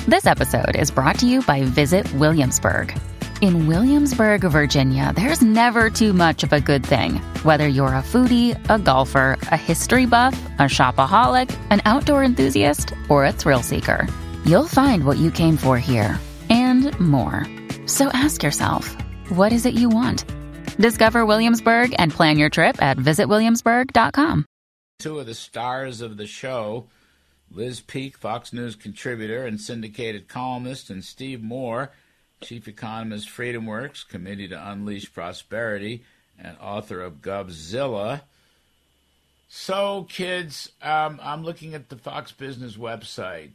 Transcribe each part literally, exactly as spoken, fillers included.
This episode is brought to you by Visit Williamsburg. In Williamsburg, Virginia, there's never too much of a good thing. Whether you're a foodie, a golfer, a history buff, a shopaholic, an outdoor enthusiast, or a thrill seeker, you'll find what you came for here and more. So ask yourself, what is it you want? Discover Williamsburg and plan your trip at visit williamsburg dot com. Two of the stars of the show, Liz Peek, Fox News contributor and syndicated columnist, and Steve Moore, chief economist, FreedomWorks, Committee to Unleash Prosperity, and author of Govzilla. So, kids, um, I'm looking at the Fox Business website.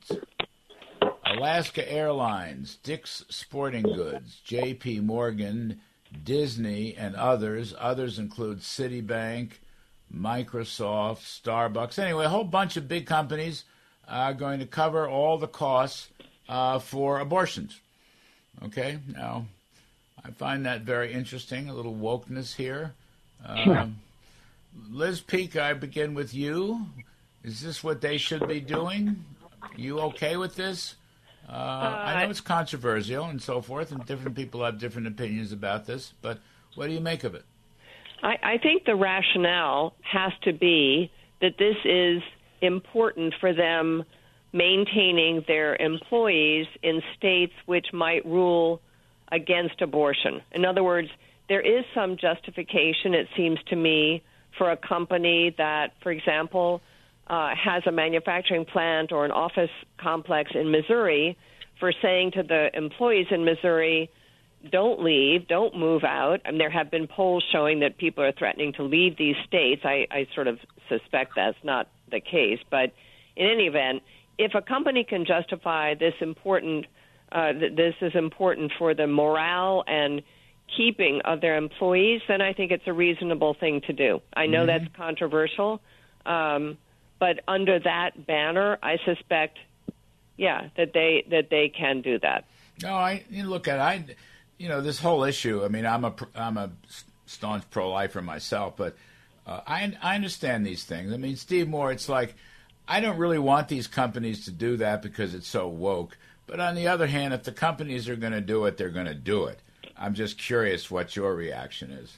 Alaska Airlines, Dick's Sporting Goods, J P Morgan, Disney, and others. Others include Citibank, Microsoft, Starbucks. Anyway, a whole bunch of big companies are going to cover all the costs uh, for abortions. Okay, now, I find that very interesting, a little wokeness here. Um, Liz Peek, I begin with you. Is this what they should be doing? You okay with this? Uh, uh, I know it's controversial and so forth, and different people have different opinions about this, but what do you make of it? I, I think the rationale has to be that this is important for them maintaining their employees in states which might rule against abortion. In other words, there is some justification, it seems to me, for a company that, for example, uh, has a manufacturing plant or an office complex in Missouri for saying to the employees in Missouri, don't leave, don't move out. And there have been polls showing that people are threatening to leave these states. I, I sort of suspect that's not the case. But in any event, if a company can justify this important, uh, th- this is important for the morale and keeping of their employees, then I think it's a reasonable thing to do. I know mm-hmm. that's controversial, um, but under that banner, I suspect, yeah, that they that they can do that. No, I you look at I, you know, this whole issue. I mean, I'm a I'm a staunch pro-lifer myself, but uh, I I understand these things. I mean, Steve Moore, it's like, I don't really want these companies to do that because it's so woke. But on the other hand, if the companies are going to do it, they're going to do it. I'm just curious what your reaction is.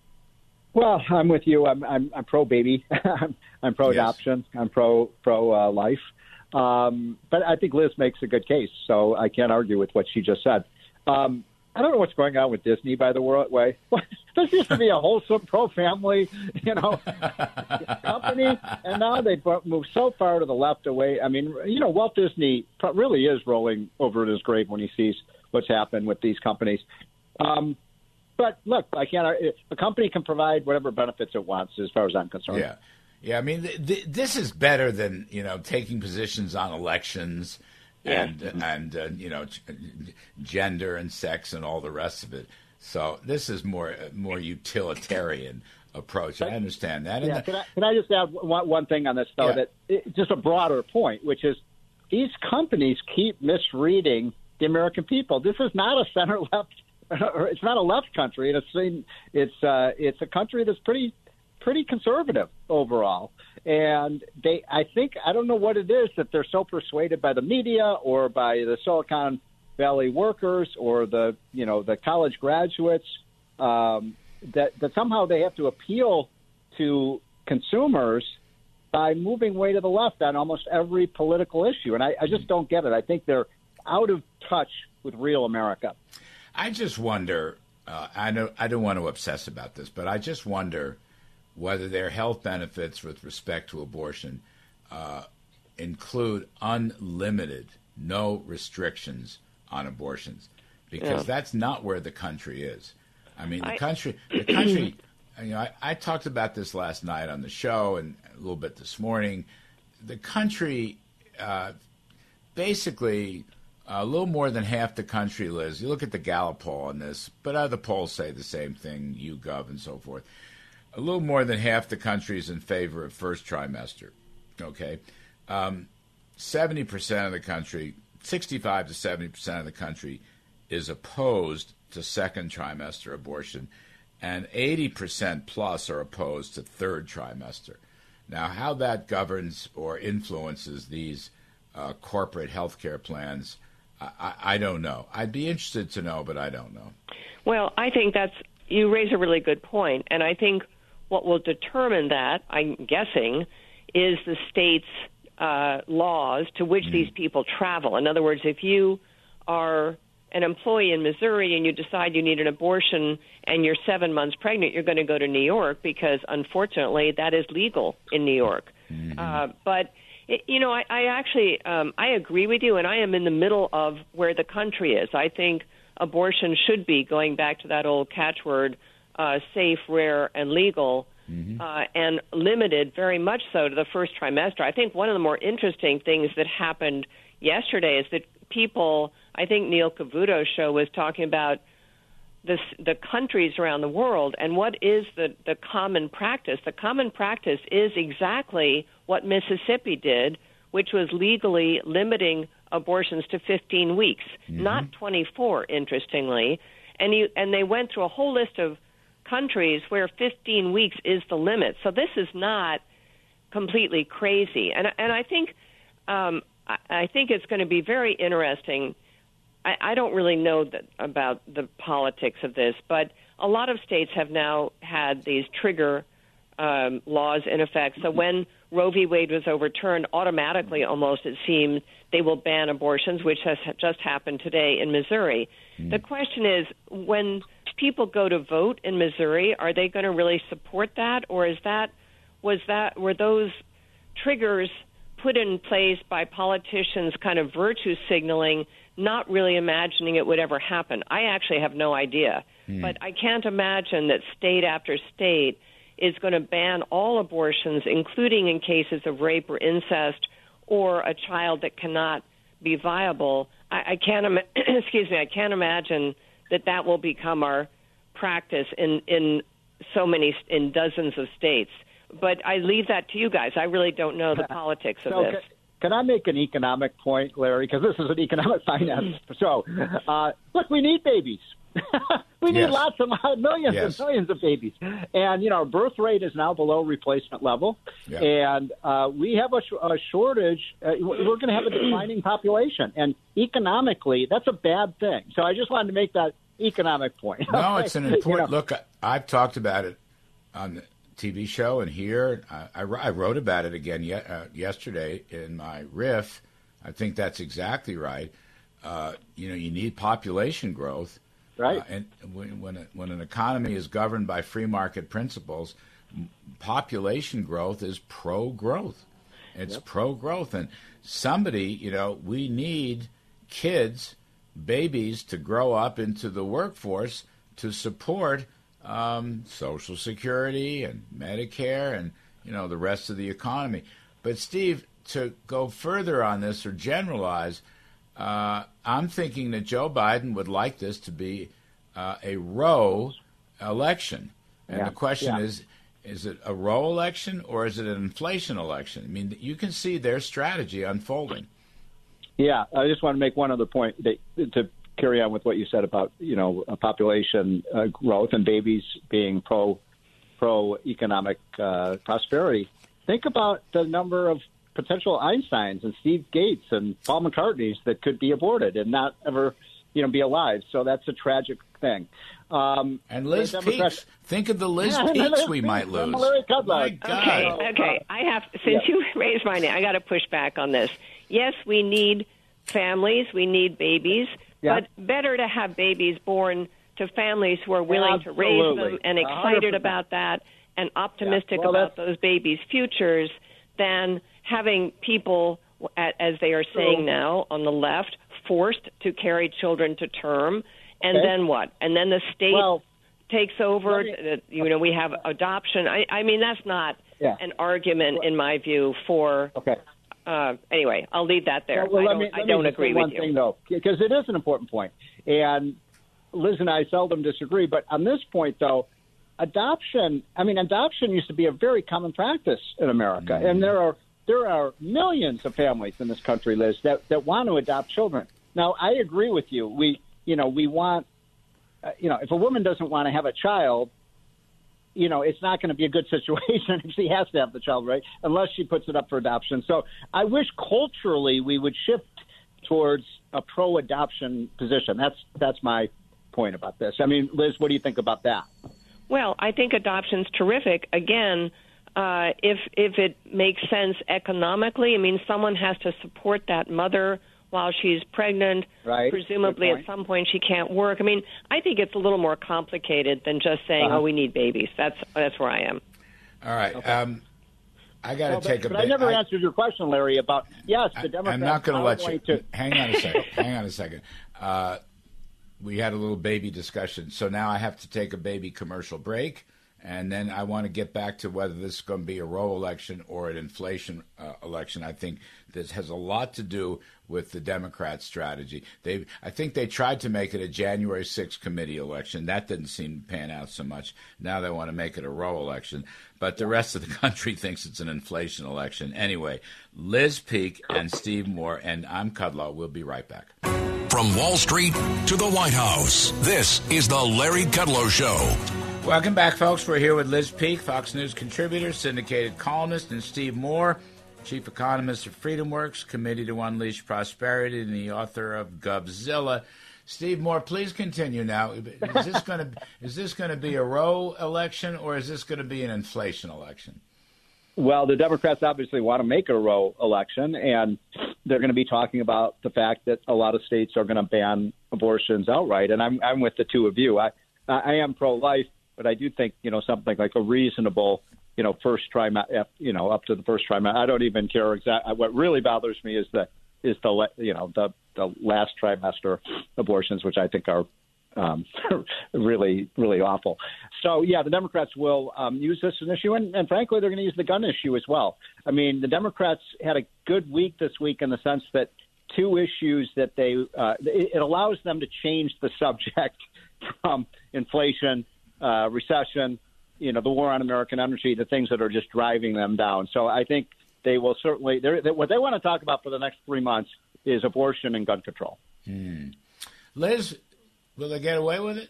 Well, I'm with you. I'm I'm, I'm pro baby. I'm, I'm pro adoption. Yes. I'm pro pro uh, life. Um, but I think Liz makes a good case, so I can't argue with what she just said. Um, I don't know what's going on with Disney, by the way. This used to be a wholesome, pro-family, you know, company, and now they've moved so far to the left away. I mean, you know, Walt Disney really is rolling over in his grave when he sees what's happened with these companies. Um, but look, I can't. A company can provide whatever benefits it wants, as far as I'm concerned. Yeah, yeah. I mean, th- th- this is better than, you know, taking positions on elections. Yeah. And, and uh, you know, gender and sex and all the rest of it. So this is more more utilitarian approach. I understand that. Yeah, can I, can I just add one, one thing on this, though, yeah. that it, just a broader point, which is these companies keep misreading the American people. This is not a center-left, or it's not a left country. It's it's uh, it's a country that's pretty pretty conservative overall. And they, I think, I don't know what it is that they're so persuaded by the media or by the Silicon Valley workers or the, you know, the college graduates um, that, that somehow they have to appeal to consumers by moving way to the left on almost every political issue. And I, I just don't get it. I think they're out of touch with real America. I just wonder, uh, I don't, I don't want to obsess about this, but I just wonder whether their health benefits with respect to abortion uh, include unlimited, no restrictions on abortions, because yeah. that's not where the country is. I mean, the I... country, the country. You know, I, I talked about this last night on the show and a little bit this morning. The country, uh, basically, a little more than half the country, Liz. You look at the Gallup poll on this, but other polls say the same thing, YouGov and so forth. A little more than half the country is in favor of first trimester, okay? Um, seventy percent of the country, sixty-five to seventy percent of the country is opposed to second trimester abortion, and eighty percent plus are opposed to third trimester. Now, how that governs or influences these uh, corporate health care plans, I, I don't know. I'd be interested to know, but I don't know. Well, I think that's, you raise a really good point, and I think what will determine that, I'm guessing, is the state's uh, laws to which mm. these people travel. In other words, if you are an employee in Missouri and you decide you need an abortion and you're seven months pregnant, you're going to go to New York because, unfortunately, that is legal in New York. Mm-hmm. Uh, but, it, you know, I, I actually, um, I agree with you, and I am in the middle of where the country is. I think abortion should be, going back to that old catchword, uh, safe, rare, and legal, mm-hmm. uh, and limited very much so to the first trimester. I think one of the more interesting things that happened yesterday is that people, I think Neil Cavuto's show was talking about this, the countries around the world and what is the, the common practice. The common practice is exactly what Mississippi did, which was legally limiting abortions to fifteen weeks, mm-hmm. not twenty-four, interestingly. And, you, and they went through a whole list of countries where fifteen weeks is the limit. So this is not completely crazy. And, and I think... Um, I think it's going to be very interesting. I, I don't really know that, about the politics of this, but a lot of states have now had these trigger um, laws in effect. So when Roe v. Wade was overturned, automatically almost it seemed they will ban abortions, which has just happened today in Missouri. Mm. The question is, when people go to vote in Missouri, are they going to really support that, or is that was that were those triggers put in place by politicians kind of virtue signaling, not really imagining it would ever happen? I actually have no idea. Mm. But I can't imagine that state after state is going to ban all abortions, including in cases of rape or incest or a child that cannot be viable. I, I can't, Im- excuse me, I can't imagine that that will become our practice in, in so many, in dozens of states. But I leave that to you guys. I really don't know the politics of so this. Can, can I make an economic point, Larry? Because this is an economic finance. So, uh, look, we need babies. we need yes. lots of millions yes. and millions of babies. And, you know, our birth rate is now below replacement level. Yep. And uh, we have a, sh- a shortage. Uh, we're going to have a declining population. And economically, that's a bad thing. So I just wanted to make that economic point. No, it's an important you know, look. I've talked about it on the T V show and here. I, I, I wrote about it again ye- uh, yesterday in my riff. I think that's exactly right. Uh, you know, you need population growth. Right. Uh, and when when, a, when an economy is governed by free market principles, m- population growth is pro-growth. It's yep. pro-growth. And somebody, you know, we need kids, babies, to grow up into the workforce to support um, Social Security and Medicare and, you know, the rest of the economy. But, Steve, to go further on this or generalize, uh, I'm thinking that Joe Biden would like this to be uh, a Roe election. And yeah. the question yeah. is, is it a Roe election or is it an inflation election? I mean, you can see their strategy unfolding. Yeah, I just want to make one other point that, to carry on with what you said about, you know, population uh, growth and babies being pro pro economic uh, prosperity. Think about the number of potential Einsteins and Steve Gates and Paul McCartneys that could be aborted and not ever, you know, be alive. So that's a tragic thing. Um, and Liz Peeks. Think of the Liz yeah, Peeks we might lose. My God. Okay, okay. I have, since yeah. you raised my name, I got to push back on this. Yes, we need families, we need babies, yeah. but better to have babies born to families who are willing Absolutely. to raise them and excited one hundred percent about that and optimistic yeah. well, about those babies' futures than having people, as they are saying True. now on the left, forced to carry children to term. And okay. then what? And then the state well, takes over. Me, you know, we have adoption. I, I mean, that's not yeah. an argument, in my view, for... Okay. Uh, anyway, I'll leave that there. Well, well, I don't, me, I don't agree with one you. Thing, though, because it is an important point. And Liz and I seldom disagree. But on this point, though, adoption, I mean, adoption used to be a very common practice in America. Mm-hmm. And there are there are millions of families in this country, Liz, that, that want to adopt children. Now, I agree with you. We, you know, we want, uh, you know, if a woman doesn't want to have a child, you know, it's not going to be a good situation if she has to have the child, right, unless she puts it up for adoption. So I wish culturally we would shift towards a pro-adoption position. That's that's my point about this. I mean, Liz, what do you think about that? Well, I think adoption's terrific. Again, uh, if if it makes sense economically, I mean, someone has to support that mother while she's pregnant. Right. Presumably at some point she can't work. I mean, I think it's a little more complicated than just saying, uh-huh. oh, we need babies. That's that's where I am. All right. Okay. Um, I got to well, take but, a but bit. I never I, answered your question, Larry, about, yes, the Democrats. I'm not going to let you. To... Hang on a second. Hang on a second. Uh, we had a little baby discussion. So now I have to take a baby commercial break. And then I want to get back to whether this is going to be a Roe election or an inflation uh, election. I think this has a lot to do with the Democrat strategy. They, I think they tried to make it a January sixth committee election. That didn't seem to pan out so much. Now they want to make it a Roe election. But the rest of the country thinks it's an inflation election. Anyway, Liz Peek and Steve Moore, and I'm Kudlow. We'll be right back. From Wall Street to the White House, this is the Larry Kudlow Show. Welcome back, folks. We're here with Liz Peek, Fox News contributor, syndicated columnist, and Steve Moore, chief economist of FreedomWorks, Committee to Unleash Prosperity, and the author of Govzilla. Steve Moore, please continue now. Is this going to is this going to be a Roe election, or is this going to be an inflation election? Well, the Democrats obviously want to make a Roe election, and they're going to be talking about the fact that a lot of states are going to ban abortions outright. And I'm I'm with the two of you. I I am pro-life. But I do think, you know, something like a reasonable, you know, first trimester, you know, up to the first trimester. I don't even care exactly. What really bothers me is the is the you know the the last trimester abortions, which I think are um, really really awful. So yeah, the Democrats will um, use this as an issue, and, and frankly, they're going to use the gun issue as well. I mean, the Democrats had a good week this week in the sense that two issues that they uh, it, it allows them to change the subject from inflation. Uh, recession, you know, the war on American energy, the things that are just driving them down. So I think they will certainly, they, what they want to talk about for the next three months is abortion and gun control. Hmm. Liz, will they get away with it?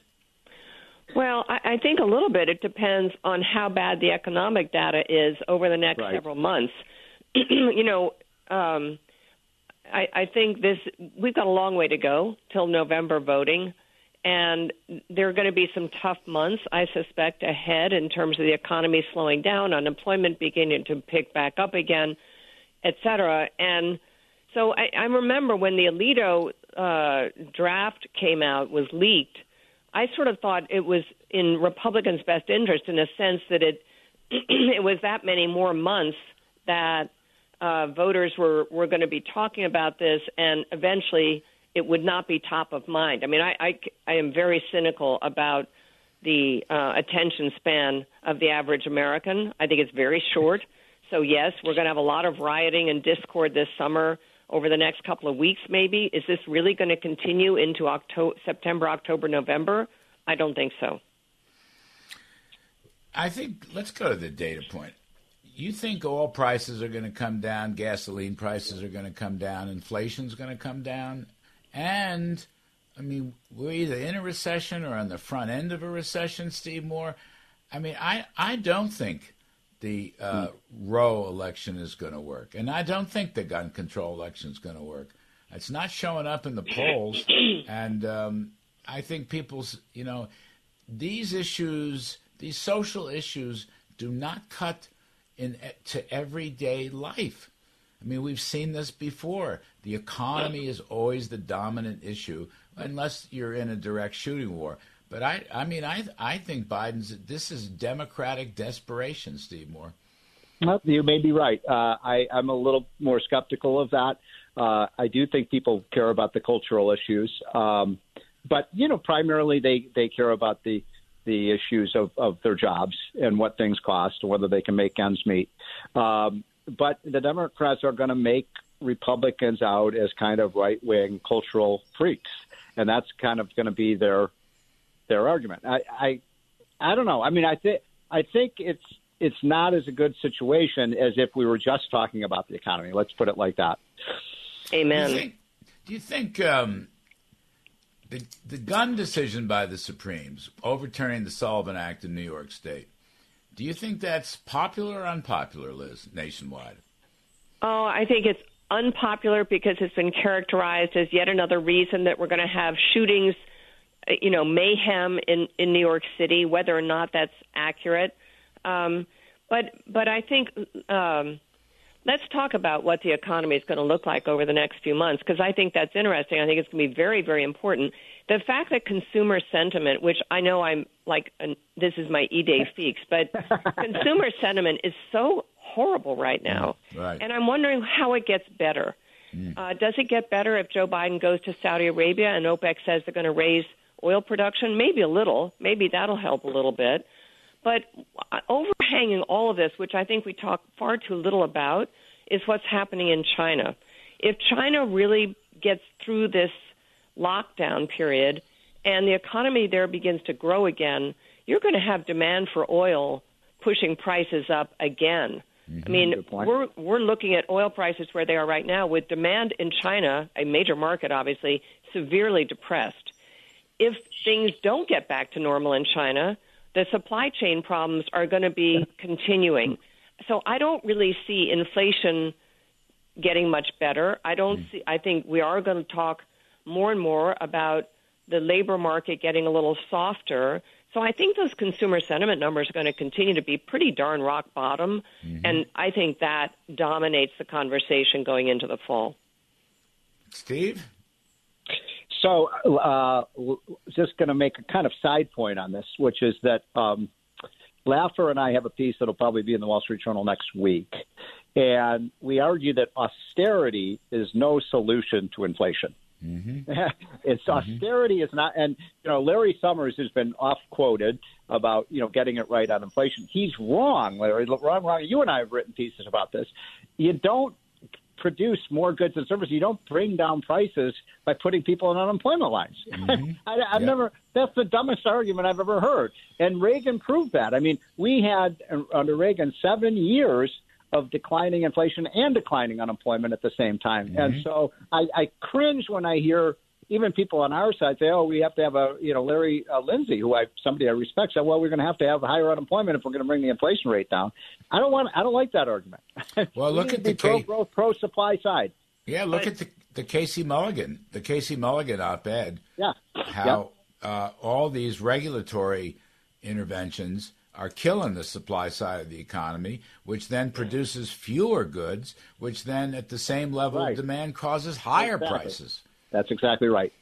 Well, I, I think a little bit. It depends on how bad the economic data is over the next right. several months. you know, um, I, I think this, we've got a long way to go till November voting. And there are going to be some tough months, I suspect, ahead in terms of the economy slowing down, unemployment beginning to pick back up again, et cetera. And so I, I remember when the Alito uh, draft came out, was leaked, I sort of thought it was in Republicans' best interest in a sense that it it was that many more months that uh, voters were, were going to be talking about this, and eventually it would not be top of mind. I mean, I, I, I am very cynical about the uh, attention span of the average American. I think it's very short. So, yes, we're going to have a lot of rioting and discord this summer over the next couple of weeks, maybe. Is this really going to continue into October, September, October, November? I don't think so. I think, let's go to the data point. You think oil prices are going to come down, gasoline prices are going to come down, inflation's going to come down? And, I mean, we're either in a recession or on the front end of a recession, Steve Moore. I mean, I, I don't think the uh, Roe election is going to work. And I don't think the gun control election is going to work. It's not showing up in the polls. And um, I think people's, you know, these issues, these social issues do not cut in to everyday life. I mean, we've seen this before. The economy is always the dominant issue, unless you're in a direct shooting war. But I, I mean, I, I think Biden's. This is Democratic desperation, Steve Moore. Well, you may be right. Uh, I, I'm a little more skeptical of that. Uh, I do think people care about the cultural issues, um, but you know, primarily they, they care about the the issues of, of their jobs and what things cost, and whether they can make ends meet. Um, But the Democrats are going to make Republicans out as kind of right-wing cultural freaks, and that's kind of going to be their their argument. I, I I don't know. I mean, I think I think it's it's not as a good situation as if we were just talking about the economy. Let's put it like that. Amen. Do you think, do you think um, the the gun decision by the Supremes overturning the Sullivan Act in New York State? Do you think that's popular or unpopular, Liz, nationwide? Oh, I think it's unpopular because it's been characterized as yet another reason that we're going to have shootings, you know, mayhem in, in New York City, whether or not that's accurate. Um, but but I think um, let's talk about what the economy is going to look like over the next few months, because I think that's interesting. I think it's going to be very, very important. The fact that consumer sentiment, which I know I'm like, an, this is my E-Day feeks, but consumer sentiment is so horrible right now. Right. And I'm wondering how it gets better. Mm. Uh, does it get better if Joe Biden goes to Saudi Arabia and OPEC says they're going to raise oil production? Maybe a little. Maybe that'll help a little bit. But overhanging all of this, which I think we talk far too little about, is what's happening in China. If China really gets through this lockdown period and the economy there begins to grow again, you're going to have demand for oil pushing prices up again. Mm-hmm. I mean, we're we're looking at oil prices where they are right now, with demand in China, a major market obviously, severely depressed. If things don't get back to normal in China, the supply chain problems are going to be continuing. So I don't really see inflation getting much better. I don't mm. see. I think we are going to talk more and more about the labor market getting a little softer. So I think those consumer sentiment numbers are going to continue to be pretty darn rock bottom, mm-hmm. and I think that dominates the conversation going into the fall. Steve? So uh, just going to make a kind of side point on this, which is that um, Laffer and I have a piece that will probably be in the Wall Street Journal next week, and we argue that austerity is no solution to inflation. Mm-hmm. It's mm-hmm. austerity is not, and you know Larry Summers has been off quoted about you know getting it right on inflation. He's wrong, Larry. Wrong, wrong. You and I have written pieces about this. You don't produce more goods and services. You don't bring down prices by putting people on unemployment lines. Mm-hmm. I, I've yep. never. That's the dumbest argument I've ever heard. And Reagan proved that. I mean, we had under Reagan seven years of declining inflation and declining unemployment at the same time. Mm-hmm. And so I, I cringe when I hear even people on our side say, oh, we have to have a, you know, Larry uh, Lindsay, who I, somebody I respect, said, well, we're going to have to have higher unemployment if we're going to bring the inflation rate down. I don't want, I don't like that argument. Well, look at the pro K- growth, pro supply side. Yeah. Look but, at the, the Casey Mulligan, the Casey Mulligan op-ed. Yeah. How yeah. Uh, all these regulatory interventions are killing the supply side of the economy, which then produces fewer goods, which then at the same level right. of demand causes higher exactly. prices. That's exactly right.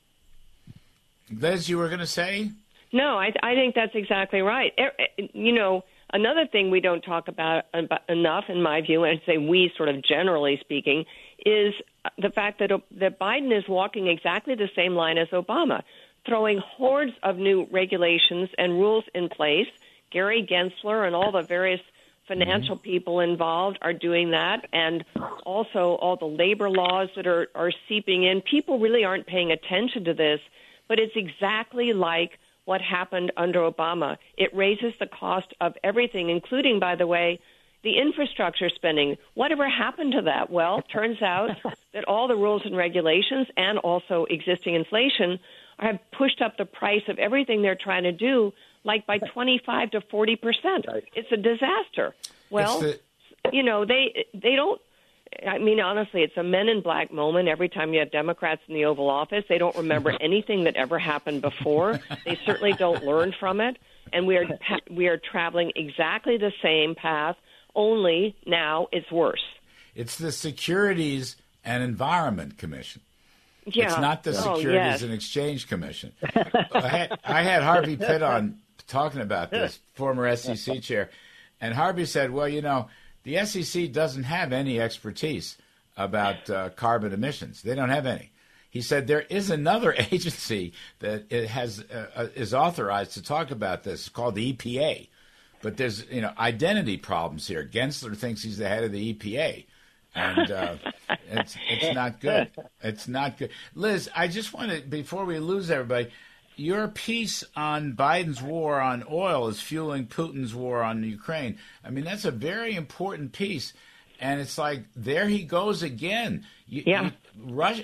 Liz, you were going to say? No, I, I think that's exactly right. You know, another thing we don't talk about enough, in my view, and I'd say we sort of generally speaking, is the fact that, that Biden is walking exactly the same line as Obama, throwing hordes of new regulations and rules in place. Gary Gensler and all the various financial mm-hmm. people involved are doing that, and also all the labor laws that are, are seeping in. People really aren't paying attention to this, but it's exactly like what happened under Obama. It raises the cost of everything, including, by the way, the infrastructure spending. Whatever happened to that? Well, turns out that all the rules and regulations and also existing inflation have pushed up the price of everything they're trying to do, like by twenty-five to forty percent. Right. It's a disaster. Well, the- you know, they they don't, I mean, honestly, it's a men in black moment every time you have Democrats in the Oval Office. They don't remember anything that ever happened before. They certainly don't learn from it. And we are we are traveling exactly the same path, only now it's worse. It's the Securities and Environment Commission. Yeah. It's not the oh, Securities yes. and Exchange Commission. I, had, I had Harvey Pitt on talking about this, former S E C chair, and Harvey said, well, you know, the S E C doesn't have any expertise about uh, carbon emissions. They don't have any. He said there is another agency that it has uh, is authorized to talk about this. It's called the E P A. But there's, you know, identity problems here. Gensler thinks he's the head of the E P A. And uh, it's it's not good. It's not good. Liz, I just want to, before we lose everybody, your piece on Biden's war on oil is fueling Putin's war on Ukraine. I mean, that's a very important piece. And it's like, there he goes again. You, yeah. You, Russia,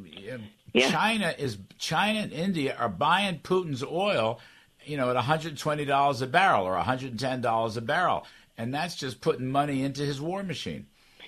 yeah. China is China and India are buying Putin's oil, you know, at one hundred twenty dollars a barrel or one hundred ten dollars a barrel. And that's just putting money into his war machine.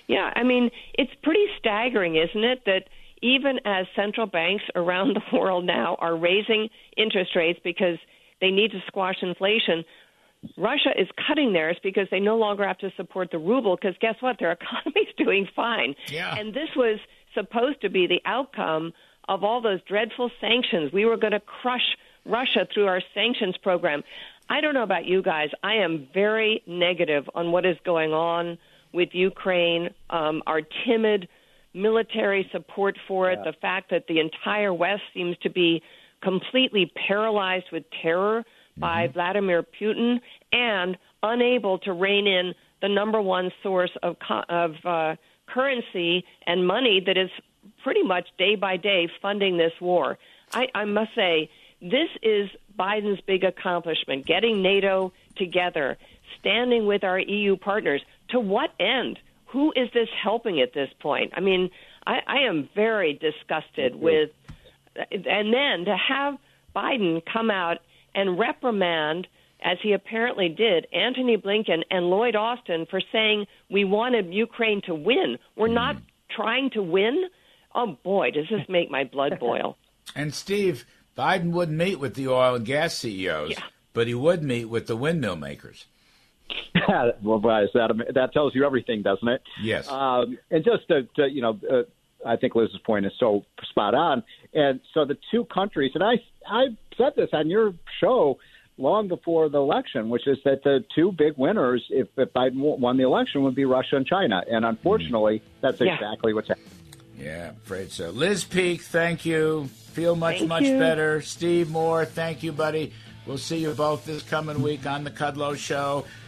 Yeah, I mean, it's pretty staggering, isn't it, that even as central banks around the world now are raising interest rates because they need to squash inflation, Russia is cutting theirs because they no longer have to support the ruble because guess what? Their economy's doing fine. Yeah. And this was supposed to be the outcome of all those dreadful sanctions. We were going to crush Russia through our sanctions program. I don't know about you guys. I am very negative on what is going on with Ukraine, um, our timid military support for it, yeah. the fact that the entire West seems to be completely paralyzed with terror mm-hmm. by Vladimir Putin and unable to rein in the number one source of of uh, currency and money that is pretty much day by day funding this war. I, I must say, this is Biden's big accomplishment, getting NATO together, standing with our E U partners. To what end? Who is this helping at this point? I mean, I, I am very disgusted with, and then to have Biden come out and reprimand, as he apparently did, Antony Blinken and Lloyd Austin for saying we wanted Ukraine to win. We're not mm. trying to win? Oh, boy, does this make my blood boil. And, Steve, Biden wouldn't meet with the oil and gas C E Os, yeah. but he would meet with the windmill makers. Well, that that tells you everything, doesn't it? Yes. Um, and just to, to you know, uh, I think Liz's point is so spot on. And so the two countries, and I I said this on your show long before the election, which is that the two big winners, if, if Biden won the election, would be Russia and China. And unfortunately, mm-hmm. that's yeah. exactly what's happening. Yeah, afraid so. Liz Peek, thank you. Feel much, thank much you. better. Steve Moore, thank you, buddy. We'll see you both this coming week on the Kudlow Show.